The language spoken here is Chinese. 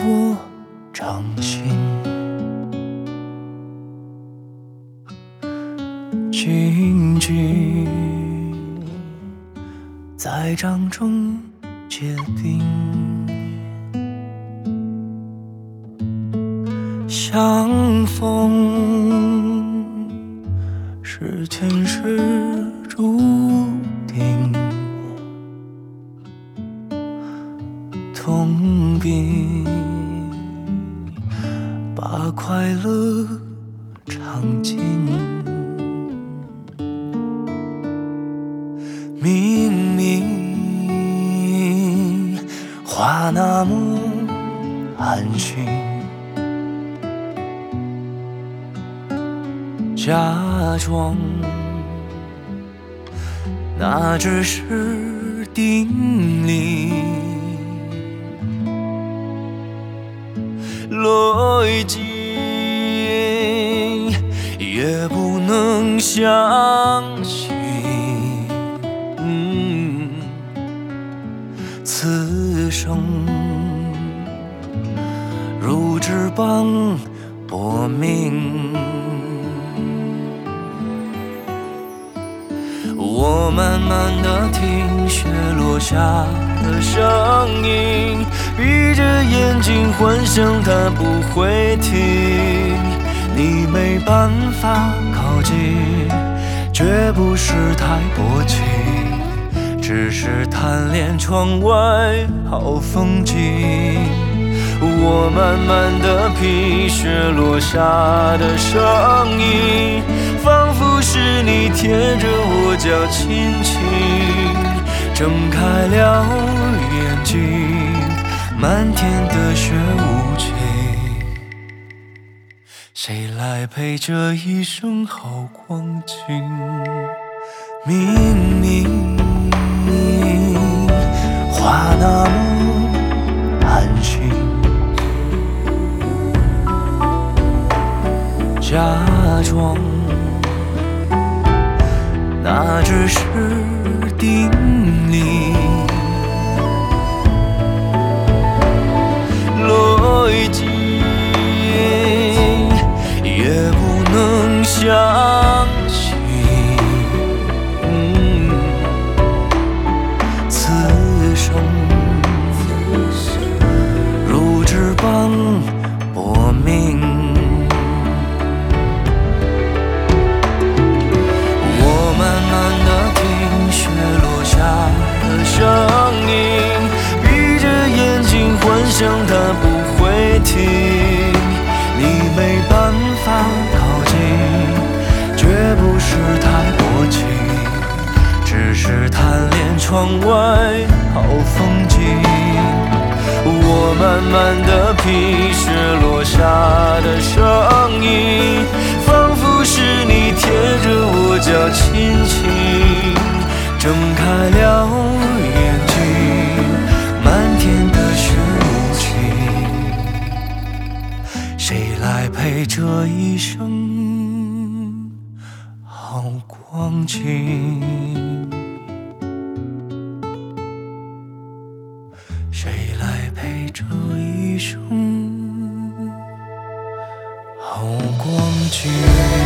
我掌心，静静在掌中结冰，相逢是前世注定，痛并把快乐尝尽。明明话那么安心，假装那只是定理，逻辑也不能相信。此生如纸般薄命，我慢慢地听雪落下的声音，闭着眼睛幻想它不会停。你没办法靠近，绝不是太薄情，只是贪恋窗外好风景。我慢慢地品雪落下的声音，仿佛是你贴着我脚轻轻睁开了眼睛，漫天的雪无情，谁来陪这一生好光景？明明话那么安心，假装那只是定理，逻辑也不能相信。此生如纸般薄命，声音，闭着眼睛幻想它不会停。你没办法靠近，绝不是太薄情，只是贪恋窗外好风景。我慢慢地品雪落下的声音，仿佛是你贴着我脚轻轻睁开了眼睛，漫天的雪无情，谁来陪这一生好光景？谁来陪这一生好光景？